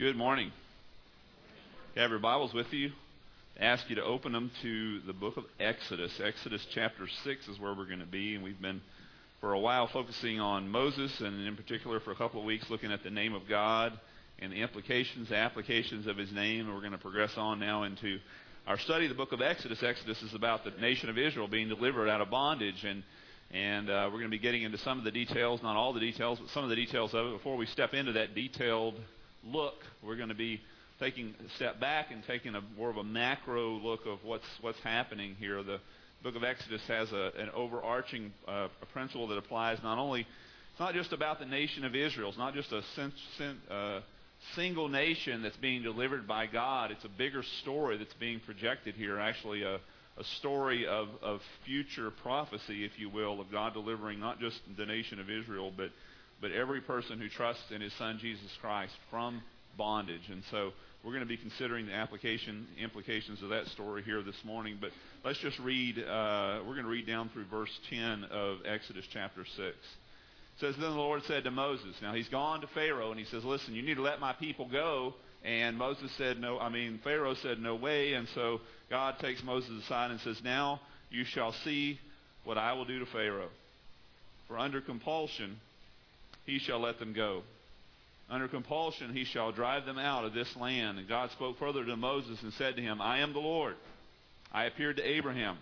Good morning. If you have your Bibles with you, I ask you to open them to the book of Exodus. Exodus chapter 6 is where we're going to be, and we've been for a while focusing on Moses, and in particular for a couple of weeks looking at the name of God and the implications, the applications of His name. And we're going to progress on now into our study of the book of Exodus. Exodus is about the nation of Israel being delivered out of bondage, and we're going to be getting into some of the details, not all the details, but some of the details of it. Before we step into that detailed look, we're going to be taking a step back and taking more of a macro look of what's happening here. The book of Exodus has an overarching a principle that applies not only, it's not just about the nation of Israel, it's not just a single nation that's being delivered by God. It's a bigger story that's being projected here, actually a story of future prophecy, if you will, of God delivering not just the nation of Israel, but every person who trusts in His Son Jesus Christ from bondage. And so we're going to be considering the implications of that story here this morning. But let's just read, we're going to read down through verse 10 of Exodus chapter 6. It says, "Then the Lord said to Moses," now he's gone to Pharaoh and he says, "Listen, you need to let my people go." And Moses said, Pharaoh said, "No way." And so God takes Moses aside and says, "Now you shall see what I will do to Pharaoh. For under compulsion he shall let them go. Under compulsion he shall drive them out of this land." And God spoke further to Moses and said to him, "I am the Lord. I appeared to Abraham,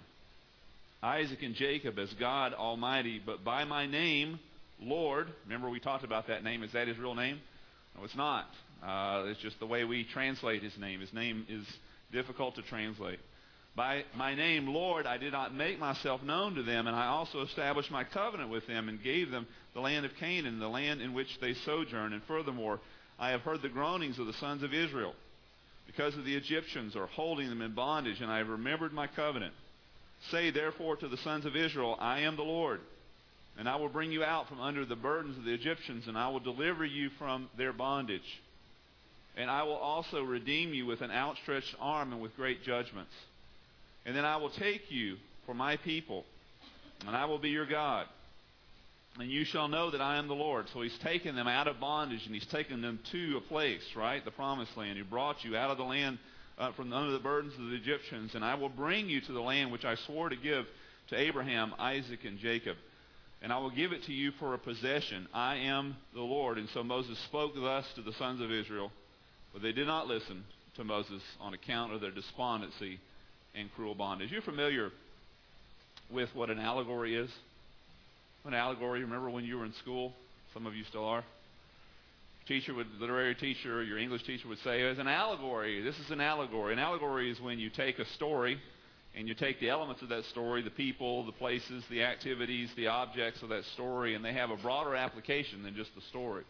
Isaac, and Jacob as God Almighty, but by my name, Lord," remember we talked about that name. Is that His real name? No, it's not. It's just the way we translate His name. His name is difficult to translate. "By my name, Lord, I did not make myself known to them, and I also established my covenant with them and gave them the land of Canaan, the land in which they sojourn. And furthermore, I have heard the groanings of the sons of Israel, because of the Egyptians are holding them in bondage, and I have remembered my covenant. Say therefore to the sons of Israel, I am the Lord, and I will bring you out from under the burdens of the Egyptians, and I will deliver you from their bondage. And I will also redeem you with an outstretched arm and with great judgments. And then I will take you for my people, and I will be your God. And you shall know that I am the Lord." So He's taken them out of bondage, and He's taken them to a place, right? The promised land. He brought you out of the land from under the burdens of the Egyptians. "And I will bring you to the land which I swore to give to Abraham, Isaac, and Jacob. And I will give it to you for a possession. I am the Lord." And so Moses spoke thus to the sons of Israel, but they did not listen to Moses on account of their despondency and cruel bondage. You're familiar with what an allegory is? An allegory, remember when you were in school? Some of you still are. Literary teacher, your English teacher would say, "It's an allegory. This is an allegory." An allegory is when you take a story and you take the elements of that story, the people, the places, the activities, the objects of that story, and they have a broader application than just the story.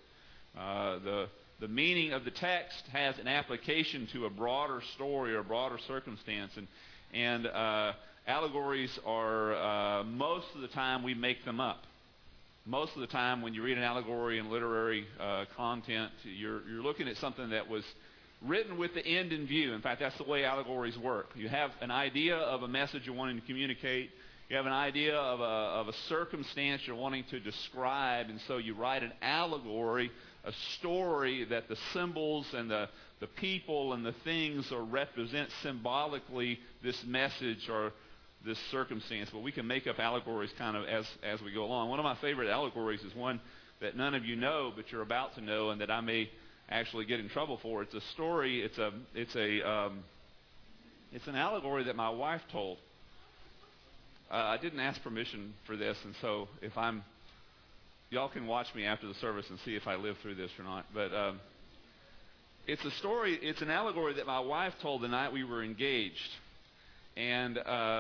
The meaning of the text has an application to a broader story or a broader circumstance. And allegories are, most of the time, we make them up. Most of the time, when you read an allegory in literary content, you're looking at something that was written with the end in view. In fact, that's the way allegories work. You have an idea of a message you're wanting to communicate. You have an idea of a circumstance you're wanting to describe, and so you write an allegory, a story that the symbols and the people and the things represent symbolically this message or this circumstance. But we can make up allegories kind of as we go along. One of my favorite allegories is one that none of you know, but you're about to know, and that I may actually get in trouble for. It's a story. It's an allegory that my wife told. I didn't ask permission for this, and so y'all can watch me after the service and see if I live through this or not. But it's a story. It's an allegory that my wife told the night we were engaged, and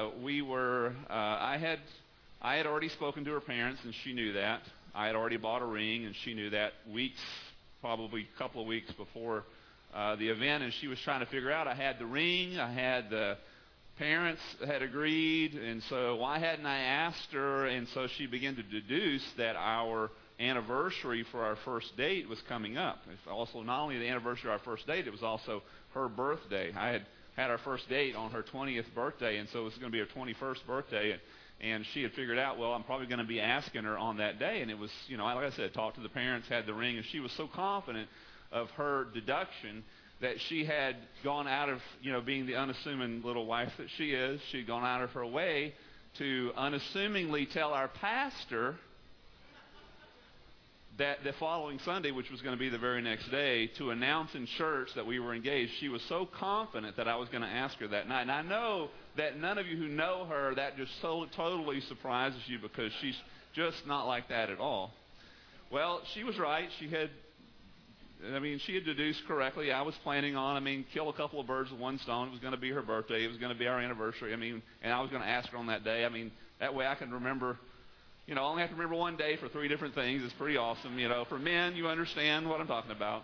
I had already spoken to her parents, and she knew that. I had already bought a ring, and she knew that probably a couple of weeks before the event, and she was trying to figure out. I had the ring. I had the parents had agreed, and so why hadn't I asked her? And so she began to deduce that our anniversary for our first date was coming up. It's also not only the anniversary of our first date, it was also her birthday. I had our first date on her 20th birthday, and so it was going to be her 21st birthday. And she had figured out, well, I'm probably going to be asking her on that day. And it was, like I said, talked to the parents, had the ring, and she was so confident of her deduction that she had gone out of, being the unassuming little wife that she is, she'd gone out of her way to unassumingly tell our pastor that the following Sunday, which was going to be the very next day, to announce in church that we were engaged. She was so confident that I was going to ask her that night. And I know that none of you who know her, that just so totally surprises you, because she's just not like that at all. Well, she was right. She had deduced correctly. I was planning on, kill a couple of birds with one stone. It was going to be her birthday. It was going to be our anniversary. And I was going to ask her on that day. That way I can remember. I only have to remember one day for 3 different things. It's pretty awesome. For men, you understand what I'm talking about.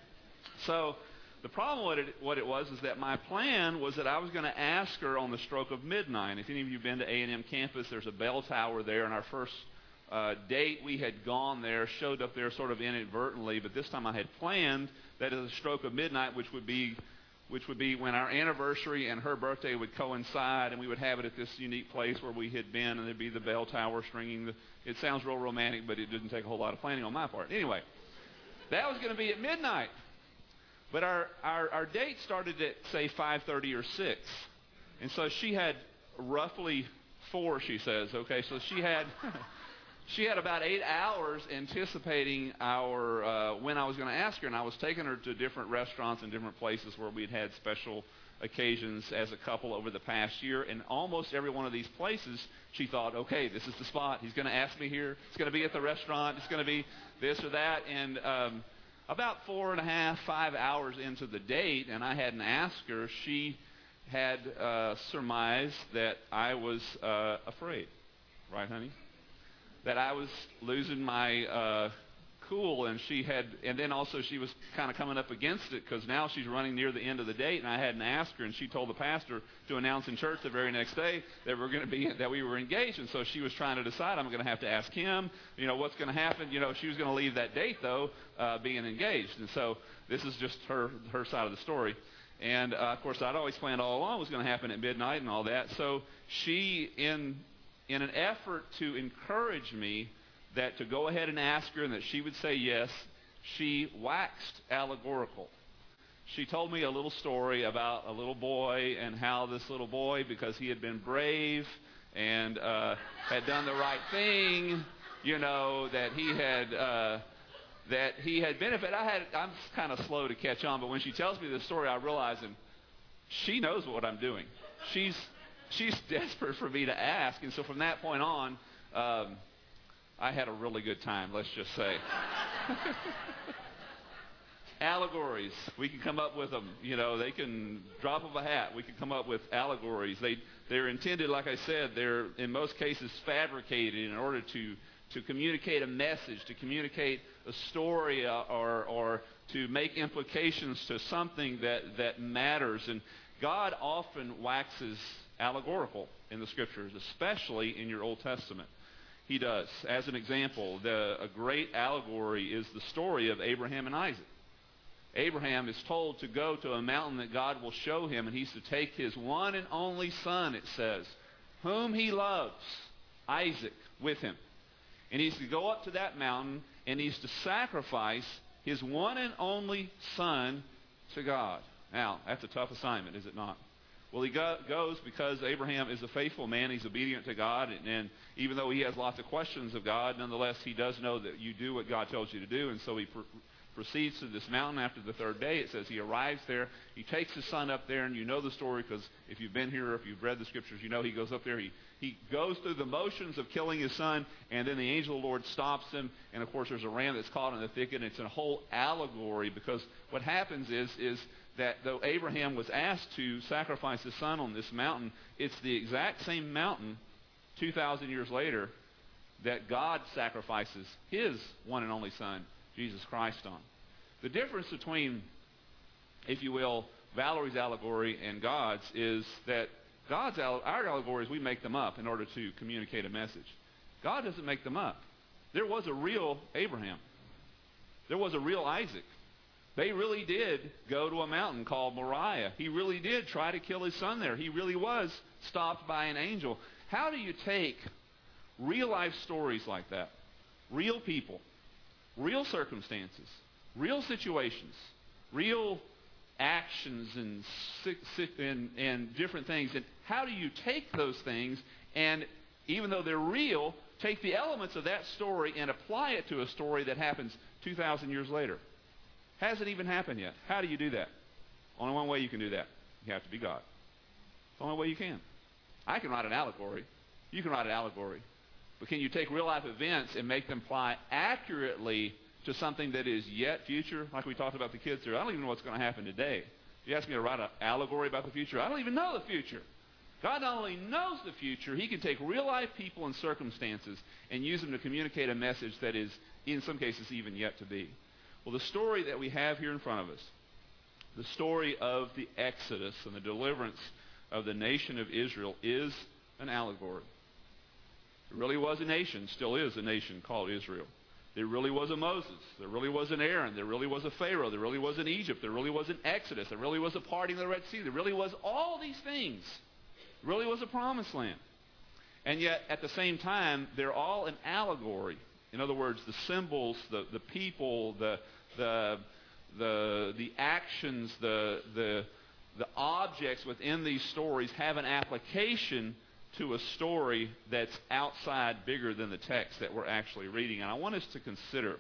So the problem what it was is that my plan was that I was going to ask her on the stroke of midnight. If any of you have been to A&M campus, there's a bell tower there. And our first date, we had gone there, showed up there sort of inadvertently. But this time I had planned that at the stroke of midnight, which would be when our anniversary and her birthday would coincide, and we would have it at this unique place where we had been, and there'd be the bell tower stringing. It sounds real romantic, but it didn't take a whole lot of planning on my part. Anyway, that was going to be at midnight. But our date started at, say, 5:30 or 6. And so she had roughly 4, she says. Okay, so she had... She had about 8 hours anticipating when I was going to ask her, and I was taking her to different restaurants and different places where we'd had special occasions as a couple over the past year. And almost every one of these places, she thought, okay, this is the spot. He's going to ask me here. It's going to be at the restaurant. It's going to be this or that. And about 4.5, 5 hours into the date, and I hadn't asked her, she had surmised that I was afraid. Right, honey? That I was losing my cool, and then also she was kind of coming up against it, because now she's running near the end of the date, and I hadn't asked her, and she told the pastor to announce in church the very next day that we were engaged, and so she was trying to decide, I'm going to have to ask him, what's going to happen. She was going to leave that date though, being engaged, and so this is just her side of the story. And of course, I'd always planned all along it was going to happen at midnight and all that. So she, in an effort to encourage me that to go ahead and ask her and that she would say yes, she waxed allegorical. She told me a little story about a little boy, and how this little boy, because he had been brave and had done the right thing, that he had benefited. I'm kind of slow to catch on, but when she tells me this story, I realize that she knows what I'm doing. She's desperate for me to ask, and so from that point on, I had a really good time, let's just say. Allegories, we can come up with them. They can drop of a hat. We can come up with allegories. They're intended, like I said, they're in most cases fabricated in order to communicate a message, to communicate a story, or to make implications to something that matters. And God often waxes allegorical in the Scriptures, especially in your Old Testament. He does. As an example, a great allegory is the story of Abraham and Isaac. Abraham is told to go to a mountain that God will show him, and he's to take his one and only son, it says, whom he loves, Isaac, with him. And he's to go up to that mountain, and he's to sacrifice his one and only son to God. Now, that's a tough assignment, is it not? Well, he goes because Abraham is a faithful man. He's obedient to God. And even though he has lots of questions of God, nonetheless, he does know that you do what God tells you to do. And so he proceeds to this mountain after the third day. It says he arrives there. He takes his son up there, and you know the story, because if you've been here or if you've read the Scriptures, you know he goes up there. He goes through the motions of killing his son, and then the angel of the Lord stops him. And, of course, there's a ram that's caught in the thicket. And it's a whole allegory, because what happens is that though Abraham was asked to sacrifice his son on this mountain, it's the exact same mountain 2,000 years later that God sacrifices his one and only son, Jesus Christ, on. The difference between, if you will, Valerie's allegory and God's is that our allegories, we make them up in order to communicate a message. God doesn't make them up. There was a real Abraham. There was a real Isaac. They really did go to a mountain called Moriah. He really did try to kill his son there. He really was stopped by an angel. How do you take real life stories like that, real people, real circumstances, Real situations, real actions and different things. And how do you take those things and, even though they're real, take the elements of that story and apply it to a story that happens 2,000 years later? Hasn't even happened yet. How do you do that? Only one way you can do that. You have to be God. It's the only way you can. I can write an allegory. You can write an allegory. But can you take real life events and make them apply accurately to something that is yet future? Like we talked about the kids here. I don't even know what's going to happen today. If you ask me to write an allegory about the future, I don't even know the future. God not only knows the future, He can take real life people and circumstances and use them to communicate a message that is, in some cases, even yet to be. Well, the story that we have here in front of us, the story of the Exodus and the deliverance of the nation of Israel, is an allegory. There really was a nation, still is a nation called Israel. There really was a Moses. There really was an Aaron. There really was a Pharaoh. There really was an Egypt. There really was an Exodus. There really was a parting of the Red Sea. There really was all these things. There really was a promised land. And yet, at the same time, they're all an allegory. In other words, the symbols, the people, the actions, the objects within these stories have an application to a story that's outside, bigger than the text that we're actually reading. And I want us to consider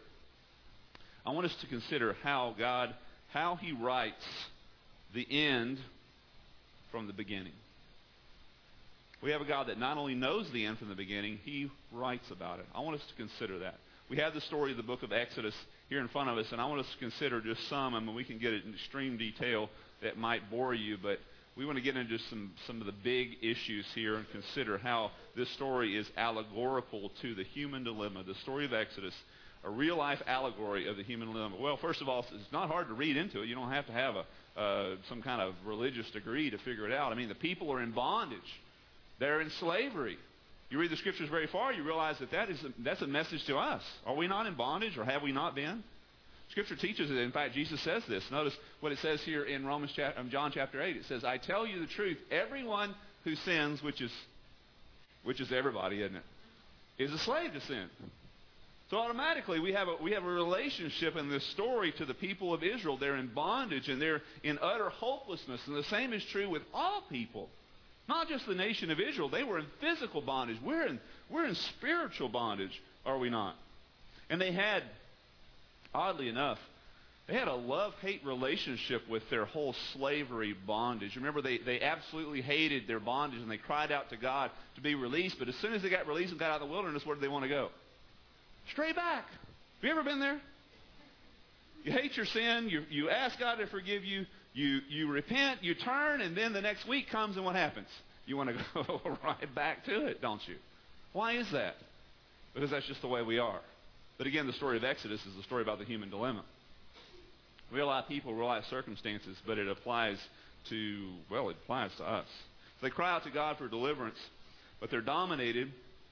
how He writes the end from the beginning. We have a God that not only knows the end from the beginning, He writes about it. I want us to consider that. We have the story of the book of Exodus here in front of us, and I want us to consider just some. I mean, we can get it in extreme detail that might bore you, but we want to get into some of the big issues here and consider how this story is allegorical to the human dilemma. The story of Exodus, a real-life allegory of the human dilemma. Well, first of all, it's not hard to read into it. You don't have to have some kind of religious degree to figure it out. I mean, the people are in bondage. They're in slavery. You read the Scriptures very far, you realize that's a message to us. Are we not in bondage, or have we not been? Scripture teaches it. In fact, Jesus says this. Notice what it says here in John chapter 8. It says, "I tell you the truth, everyone who sins," which is everybody, isn't it, "is a slave to sin." So automatically we have a relationship in this story to the people of Israel. They're in bondage and they're in utter hopelessness. And the same is true with all people. Not just the nation of Israel. They were in physical bondage. We're in spiritual bondage, are we not? And they had, oddly enough, they had a love-hate relationship with their whole slavery bondage. Remember, they absolutely hated their bondage, and they cried out to God to be released. But as soon as they got released and got out of the wilderness, where did they want to go? Straight back. Have you ever been there? You hate your sin. You ask God to forgive you. You repent, you turn, and then the next week comes, and what happens? You want to go right back to it, don't you? Why is that? Because that's just the way we are. But again, the story of Exodus is a story about the human dilemma. Real life people, real life circumstances, but it applies to us. They cry out to God for deliverance, but they're dominated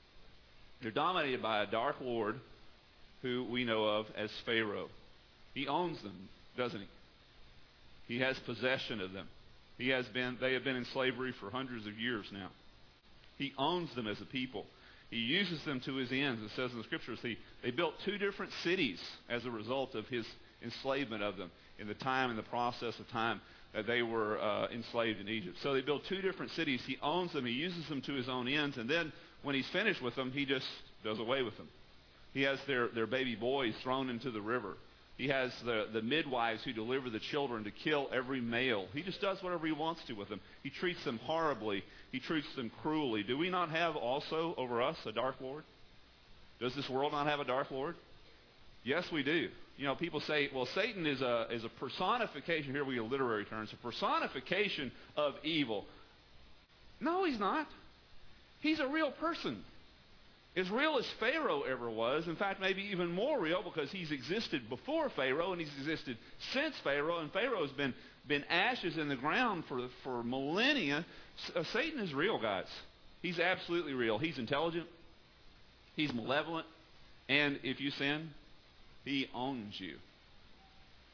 by a dark lord who we know of as Pharaoh. He owns them, doesn't he? He has possession of them. They have been in slavery for hundreds of years now. He owns them as a people. He uses them to his ends. It says in the Scriptures, they built 2 different cities as a result of his enslavement of them in the process of time that they were enslaved in Egypt. So they built 2 different cities. He owns them. He uses them to his own ends. And then when he's finished with them, he just does away with them. He has their baby boys thrown into the river. He has the midwives who deliver the children to kill every male. He just does whatever he wants to with them. He treats them horribly. He treats them cruelly. Do we not have also over us a dark lord? Does this world not have a dark lord? Yes, we do. You know, people say, well, Satan is a personification. Here we get literary terms. A personification of evil. No, he's not. He's a real person. As real as Pharaoh ever was, in fact, maybe even more real, because he's existed before Pharaoh and he's existed since Pharaoh, and Pharaoh's been ashes in the ground for millennia. Satan is real, guys. He's absolutely real. He's intelligent. He's malevolent. And if you sin, he owns you.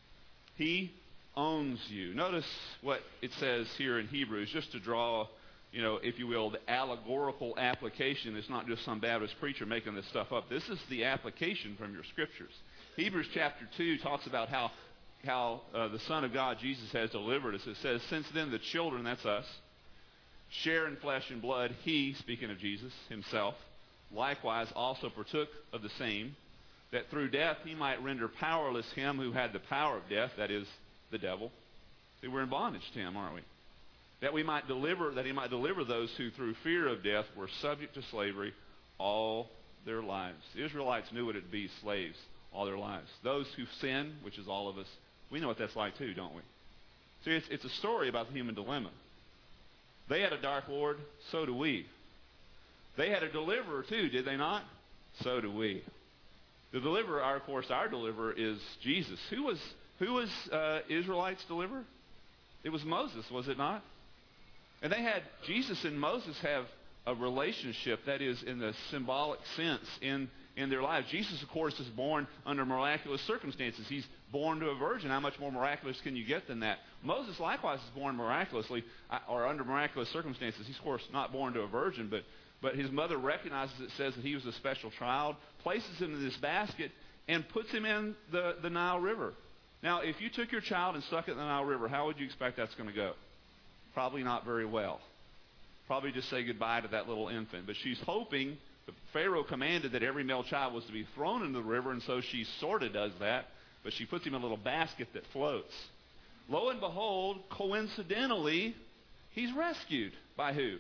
He owns you. Notice what it says here in Hebrews, just to draw if you will, the allegorical application. It's not just some Baptist preacher making this stuff up. This is the application from your scriptures. Hebrews chapter 2 talks about how the Son of God, Jesus, has delivered us. It says, since then the children, that's us, share in flesh and blood. He, speaking of Jesus himself, likewise also partook of the same, that through death he might render powerless him who had the power of death, that is, the devil. See, we're in bondage to him, aren't we? That he might deliver those who through fear of death were subject to slavery all their lives. The Israelites knew what it would be, slaves, all their lives. Those who sin, which is all of us, we know what that's like too, don't we? See, it's a story about the human dilemma. They had a dark lord, so do we. They had a deliverer too, did they not? So do we. The deliverer, our deliverer is Jesus. Who was Israelites' deliverer? It was Moses, was it not? And they had, Jesus and Moses have a relationship that is in the symbolic sense in their lives. Jesus, of course, is born under miraculous circumstances. He's born to a virgin. How much more miraculous can you get than that? Moses likewise is born miraculously, or under miraculous circumstances. He's, of course, not born to a virgin, but his mother recognizes, it says, that he was a special child, places him in this basket, and puts him in the Nile River. Now, if you took your child and stuck it in the Nile River, how would you expect that's going to go? Probably not very well. Probably just say goodbye to that little infant. But she's hoping, the Pharaoh commanded that every male child was to be thrown into the river, and so she sort of does that, but she puts him in a little basket that floats. Lo and behold, coincidentally, he's rescued. By who?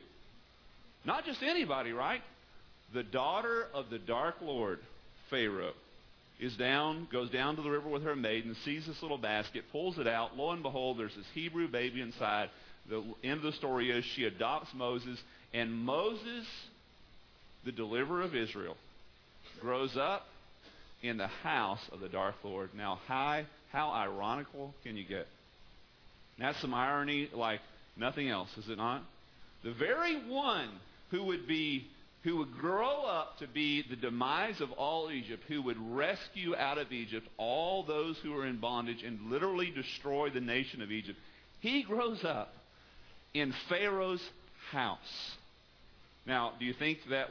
Not just anybody, right? The daughter of the dark lord, Pharaoh, goes down to the river with her maiden, sees this little basket, pulls it out. Lo and behold, there's this Hebrew baby inside. The end of the story is she adopts Moses, and Moses, the deliverer of Israel, grows up in the house of the dark lord. Now, how ironical can you get? That's some irony like nothing else, is it not? The very one who would grow up to be the demise of all Egypt, who would rescue out of Egypt all those who were in bondage and literally destroy the nation of Egypt, he grows up in Pharaoh's house. Now, do you think that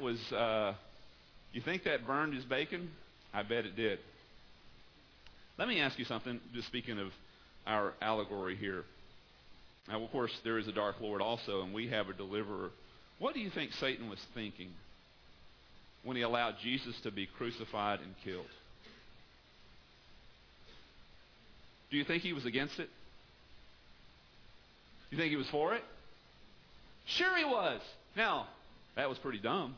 burned his bacon? I bet it did. Let me ask you something, just speaking of our allegory here. Now, of course, there is a dark lord also, and we have a deliverer. What do you think Satan was thinking when he allowed Jesus to be crucified and killed? Do you think he was against it? You think he was for it? Sure he was. Now, that was pretty dumb.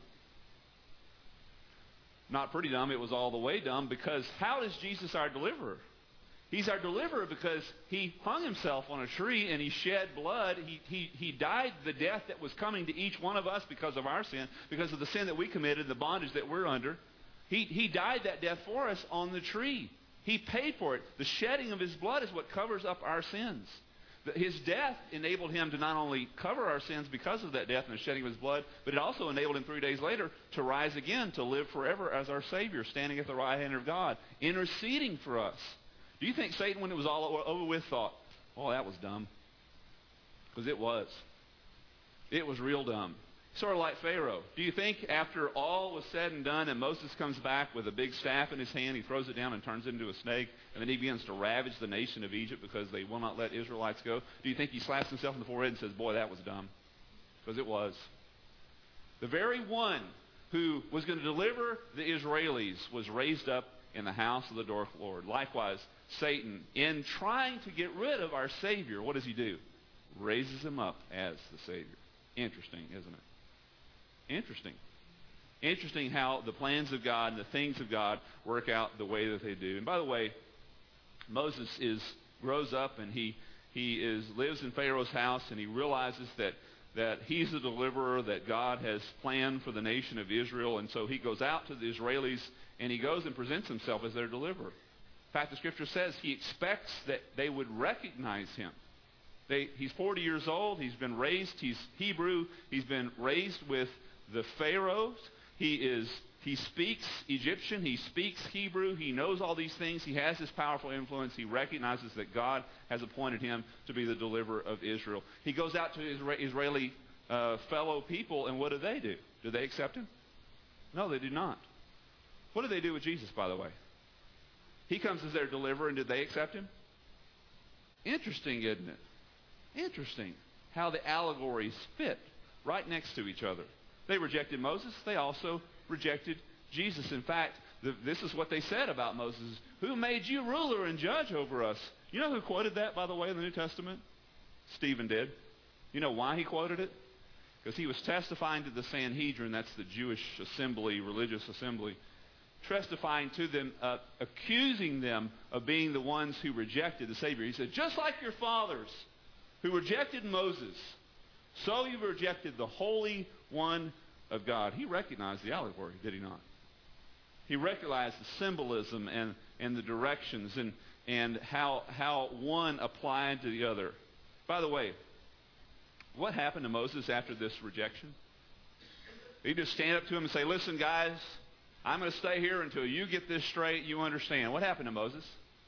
Not pretty dumb, it was all the way dumb, because how is Jesus our deliverer? He's our deliverer because he hung himself on a tree and he shed blood. He died the death that was coming to each one of us because of our sin, because of the sin that we committed, the bondage that we're under. He died that death for us on the tree. He paid for it. The shedding of his blood is what covers up our sins. His death enabled him to not only cover our sins because of that death and the shedding of his blood, but it also enabled him 3 days later to rise again, to live forever as our Savior, standing at the right hand of God, interceding for us. Do you think Satan, when it was all over with, thought, oh, that was dumb? Because it was. It was real dumb. Sort of like Pharaoh. Do you think after all was said and done and Moses comes back with a big staff in his hand, he throws it down and turns it into a snake, and then he begins to ravage the nation of Egypt because they will not let Israelites go? Do you think he slaps himself in the forehead and says, boy, that was dumb? Because it was. The very one who was going to deliver the Israelis was raised up in the house of the dark lord. Likewise, Satan, in trying to get rid of our Savior, what does he do? Raises him up as the Savior. Interesting, isn't it? Interesting. Interesting how the plans of God and the things of God work out the way that they do. And by the way, Moses grows up and he lives in Pharaoh's house, and he realizes that he's the deliverer that God has planned for the nation of Israel. And so he goes out to the Israelis and he goes and presents himself as their deliverer. In fact, the scripture says he expects that they would recognize him. He's 40 years old. He's been raised. He's Hebrew. He's been raised with the Pharaohs. He speaks Egyptian. He speaks Hebrew. He knows all these things. He has this powerful influence. He recognizes that God has appointed him to be the deliverer of Israel. He goes out to Israeli fellow people, and what do? Do they accept him? No, they do not. What do they do with Jesus, by the way? He comes as their deliverer, and did they accept him? Interesting, isn't it? Interesting how the allegories fit right next to each other. They rejected Moses. They also rejected Jesus. In fact, this is what they said about Moses. Who made you ruler and judge over us? You know who quoted that, by the way, in the New Testament? Stephen did. You know why he quoted it? Because he was testifying to the Sanhedrin, that's the Jewish assembly, religious assembly, testifying to them, accusing them of being the ones who rejected the Savior. He said, just like your fathers who rejected Moses, so you've rejected the Holy One of God. He recognized the allegory, did he not? He recognized the symbolism and the directions and how one applied to the other. By the way, what happened to Moses after this rejection? He just stand up to him and say, listen, guys, I'm going to stay here until you get this straight, you understand. What happened to Moses?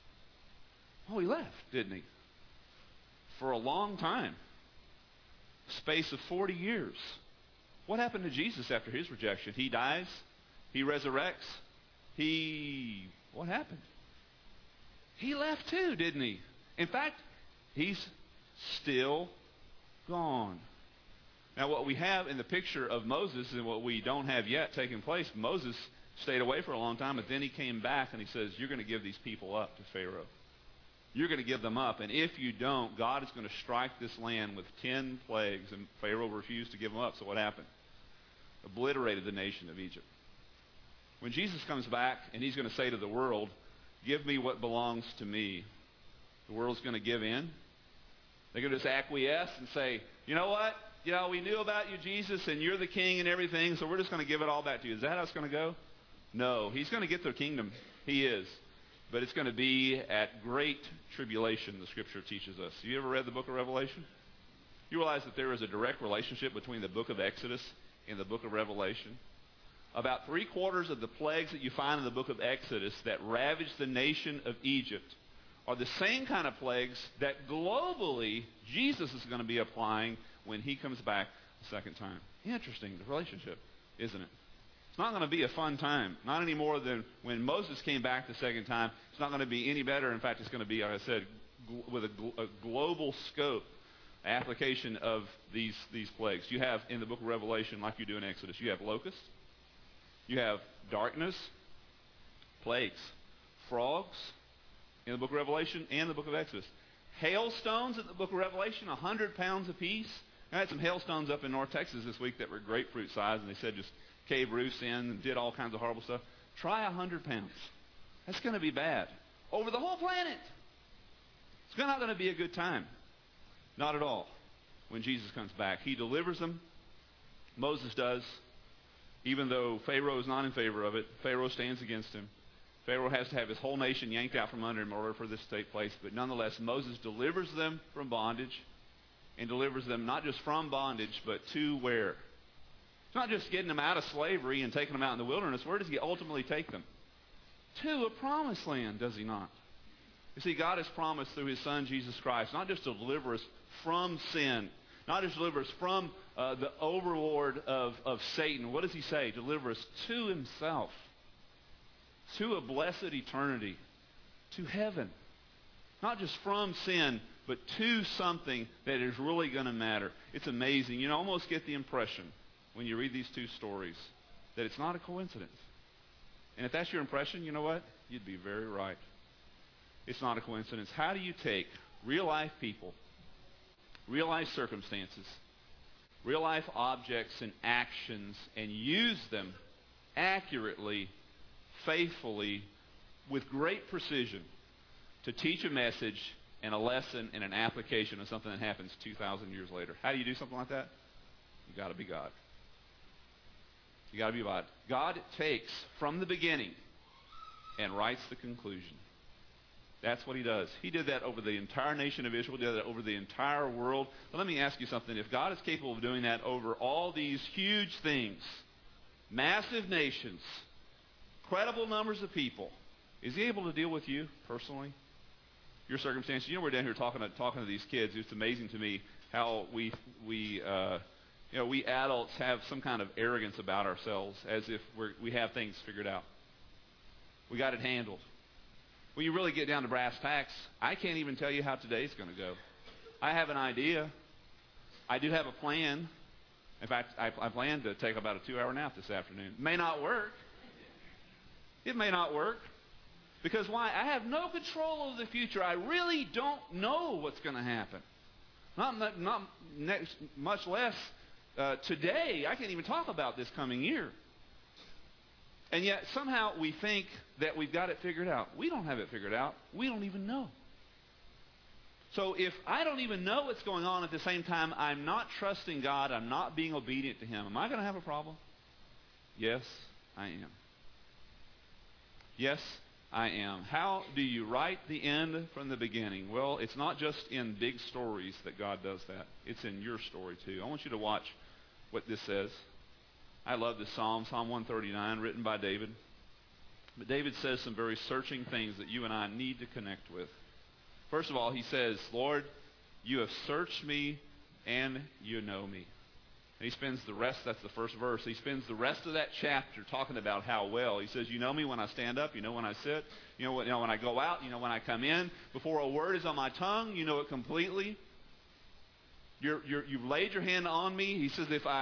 Oh, he left, didn't he? For a long time. Space of 40 years. What happened to Jesus after his rejection? He dies. He resurrects. What happened? He left too, didn't he? In fact, he's still gone. Now, what we have in the picture of Moses and what we don't have yet taking place, Moses stayed away for a long time, but then he came back and he says, you're going to give these people up to Pharaoh. You're going to give them up. And if you don't, God is going to strike this land with 10 plagues. And Pharaoh refused to give them up. So what happened? Obliterated the nation of Egypt. When Jesus comes back and he's going to say to the world, give me what belongs to me, the world's going to give in. They're going to just acquiesce and say, you know what? You know, we knew about you, Jesus, and you're the king and everything, so we're just going to give it all back to you. Is that how it's going to go? No. He's going to get the kingdom. He is. But it's going to be at great tribulation, the Scripture teaches us. You ever read the book of Revelation? You realize that there is a direct relationship between the book of Exodus and the book of Revelation? About 3/4 of the plagues that you find in the book of Exodus that ravaged the nation of Egypt are the same kind of plagues that globally Jesus is going to be applying when he comes back the second time. Interesting, the relationship, isn't it? It's not going to be a fun time. Not any more than when Moses came back the second time. It's not going to be any better. In fact, it's going to be, like I said, with a global scope application of these plagues. You have in the book of Revelation, like you do in Exodus, you have locusts, you have darkness, plagues, frogs in the book of Revelation and the book of Exodus. Hailstones in the book of Revelation, 100 pounds apiece. I had some hailstones up in North Texas this week that were grapefruit size, and they said just cave roofs in and did all kinds of horrible stuff. Try 100 pounds. That's going to be bad. Over the whole planet. It's not going to be a good time. Not at all. When Jesus comes back, he delivers them. Moses does. Even though Pharaoh is not in favor of it, Pharaoh stands against him. Pharaoh has to have his whole nation yanked out from under him in order for this to take place. But nonetheless, Moses delivers them from bondage and delivers them not just from bondage, but to where? It's not just getting them out of slavery and taking them out in the wilderness. Where does he ultimately take them? To a promised land, does he not? You see, God has promised through his Son, Jesus Christ, not just to deliver us from sin, not just deliver us from the overlord of Satan. What does he say? Deliver us to himself, to a blessed eternity, to heaven. Not just from sin, but to something that is really going to matter. It's amazing. You almost get the impression when you read these two stories that it's not a coincidence. And if that's your impression, you know what? You'd be very right. It's not a coincidence. How do you take real-life people, real-life circumstances, real-life objects and actions and use them accurately, faithfully, with great precision to teach a message and a lesson and an application of something that happens 2,000 years later? How do you do something like that? You've got to be God. You've got to be God. God takes from the beginning and writes the conclusion. That's what he does. He did that over the entire nation of Israel. He did that over the entire world. But let me ask you something. If God is capable of doing that over all these huge things, massive nations, incredible numbers of people, is he able to deal with you personally? Your circumstances? You know, we're down here talking to these kids. It's amazing to me how we we adults have some kind of arrogance about ourselves, as if we have things figured out. We got it handled. When you really get down to brass tacks, I can't even tell you how today's going to go. I have an idea. I do have a plan. In fact, I plan to take about a 2-hour nap this afternoon. It may not work. It may not work. Because why? I have no control over the future. I really don't know what's going to happen. Much less today. I can't even talk about this coming year. And yet somehow we think that we've got it figured out. We don't have it figured out. We don't even know. So if I don't even know what's going on at the same time, I'm not trusting God, I'm not being obedient to Him, am I going to have a problem? Yes, I am. Yes, I am. How do you write the end from the beginning? Well, it's not just in big stories that God does that. It's in your story too. I want you to watch what this says. I love this Psalm 139, written by David. But David says some very searching things that you and I need to connect with. First of all, he says, Lord, you have searched me and you know me. And he spends the rest, that's the first verse, he spends the rest of that chapter talking about how well. He says, you know me when I stand up, you know when I sit, you know when I go out, you know when I come in. Before a word is on my tongue, you know it completely. You've laid your hand on me. He says, if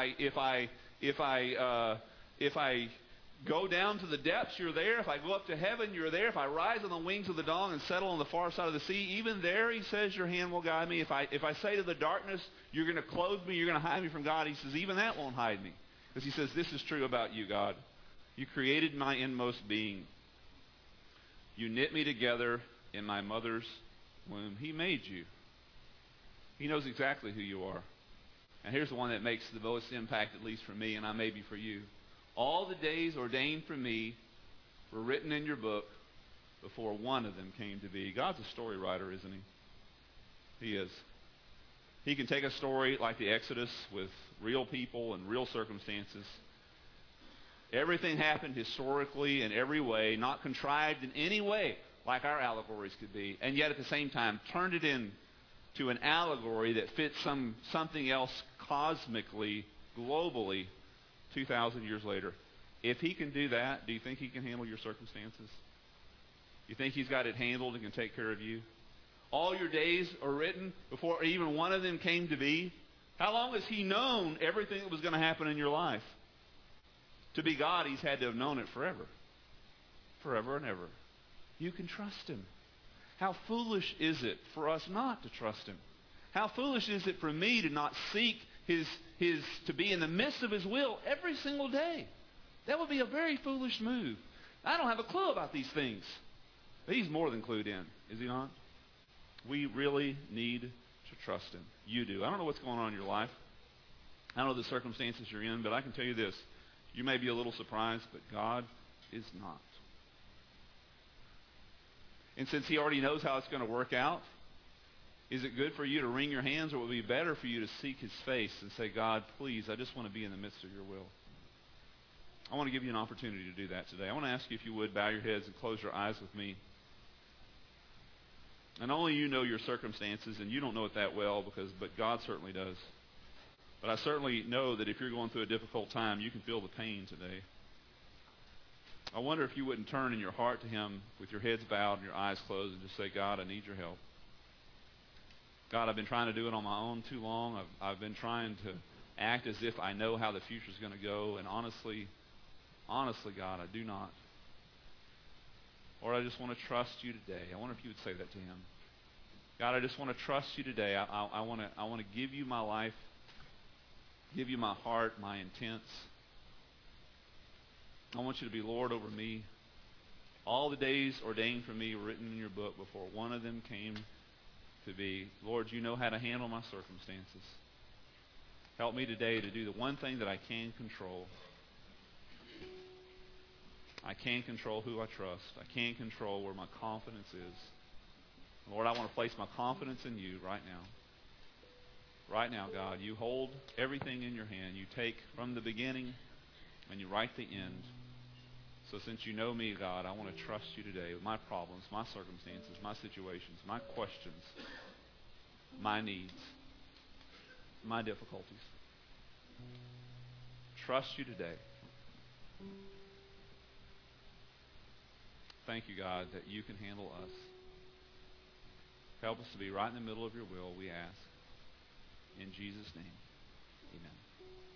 I go down to the depths, you're there. If I go up to heaven, you're there. If I rise on the wings of the dawn and settle on the far side of the sea, even there, he says, your hand will guide me. If I say to the darkness, you're going to clothe me, you're going to hide me from God, he says, even that won't hide me. Because he says, this is true about you, God. You created my inmost being. You knit me together in my mother's womb. He made you. He knows exactly who you are. And here's the one that makes the most impact, at least for me, and I may be for you. All the days ordained for me were written in your book before one of them came to be. God's a story writer, isn't he? He is. He can take a story like the Exodus with real people and real circumstances. Everything happened historically in every way, not contrived in any way like our allegories could be, and yet at the same time turned it into an allegory that fits something else cosmically, globally, 2,000 years later. If he can do that, do you think he can handle your circumstances? You think he's got it handled and can take care of you? All your days are written before even one of them came to be. How long has he known everything that was going to happen in your life? To be God, he's had to have known it forever. Forever and ever. You can trust him. How foolish is it for us not to trust him? How foolish is it for me to not seek to be in the midst of his will every single day? That would be a very foolish move. I don't have a clue about these things. But he's more than clued in, is he not? We really need to trust him. You do. I don't know what's going on in your life. I don't know the circumstances you're in, but I can tell you this. You may be a little surprised, but God is not. And since he already knows how it's going to work out, is it good for you to wring your hands, or would it be better for you to seek his face and say, God, please, I just want to be in the midst of your will? I want to give you an opportunity to do that today. I want to ask you if you would bow your heads and close your eyes with me. And only you know your circumstances, and you don't know it that well, but God certainly does. But I certainly know that if you're going through a difficult time, you can feel the pain today. I wonder if you wouldn't turn in your heart to him with your heads bowed and your eyes closed and just say, God, I need your help. God, I've been trying to do it on my own too long. I've been trying to act as if I know how the future's going to go, and honestly, God, I do not. Lord, I just want to trust you today. I wonder if you would say that to him. God, I just want to trust you today. I want to give you my life, give you my heart, my intents. I want you to be Lord over me. All the days ordained for me were written in your book before one of them came to be. Lord, you know how to handle my circumstances. Help me today to do the one thing that I can control. I can control who I trust. I can control where my confidence is. Lord, I want to place my confidence in you right now. Right now, God, you hold everything in your hand. You take from the beginning and you write the end. So since you know me, God, I want to trust you today with my problems, my circumstances, my situations, my questions, my needs, my difficulties. trust you today. Thank you, God, that you can handle us. Help us to be right in the middle of your will, we ask. In Jesus' name, amen.